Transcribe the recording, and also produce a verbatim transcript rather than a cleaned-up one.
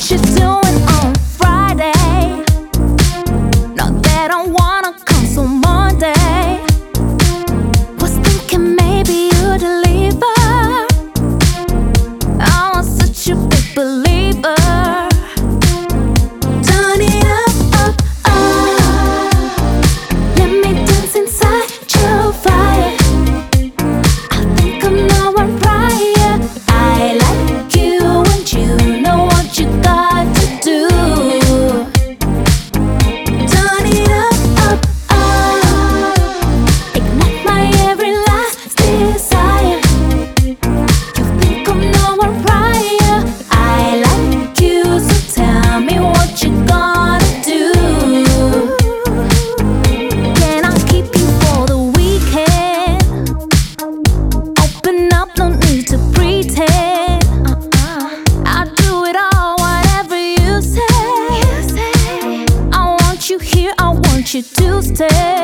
what you doing on Friday? Not that I wanna come so Monday. Was thinking maybe you'd deliver. I was such a big believer. Turn it up, up, up. Let me dance inside your fire. I think I'm now on fire. I like you and you know what you got to do. Turn it up, up, up. Ignite my every last desire. You think I'm now on fire. I like you, so tell me what you gonna do. Can I keep you for the weekend? Open up, no need to pretend. I'll do it all, whatever you say. I want you here, I want you to stay.